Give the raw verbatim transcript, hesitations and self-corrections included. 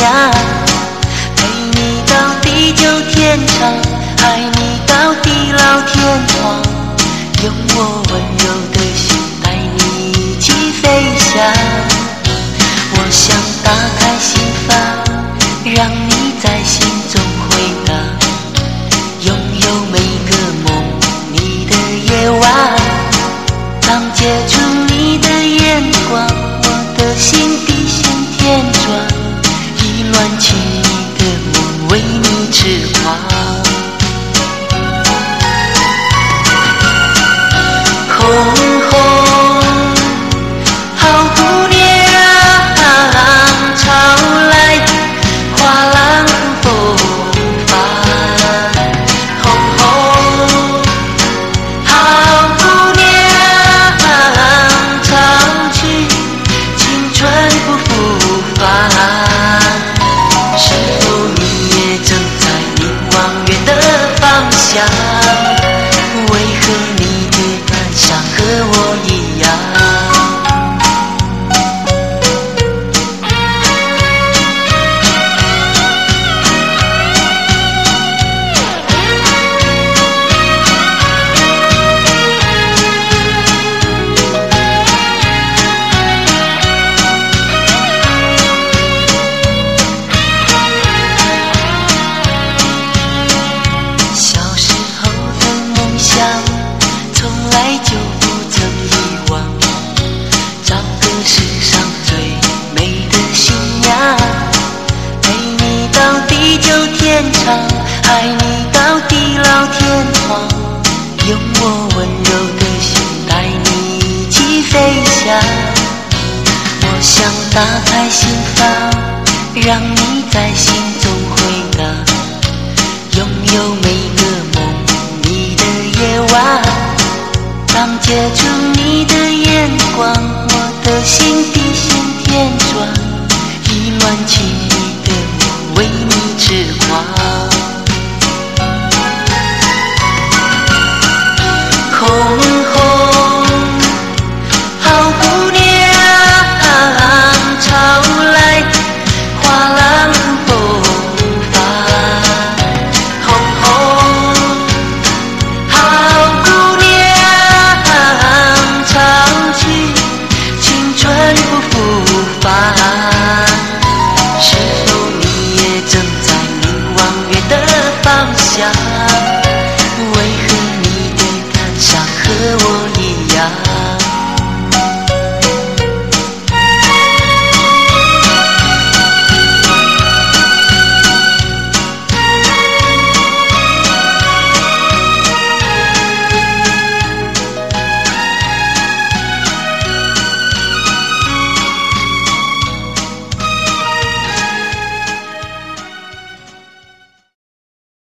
涯，陪你到地久天长，爱你到地老天荒，用我温柔的心带你一起飞翔。我想打开心房，让你在心中回荡，拥有每个梦你的夜晚，当接触你的眼光，我的心比心田转，意乱情迷的梦为你痴狂。红红好姑娘，潮来花浪风帆。红红好姑娘，潮去青春不复返。是否你也正在凝望远的方向？为何你的感伤和我一样？小时候的梦想从来就不曾遗忘，找个世上最美的新娘，陪你到地久天长，爱你到地老天荒，用我温柔的心带你一起飞翔。我想打开心房，让你在心中回荡，拥有每个梦你的夜晚，当接触你的眼光，我的心比心田转，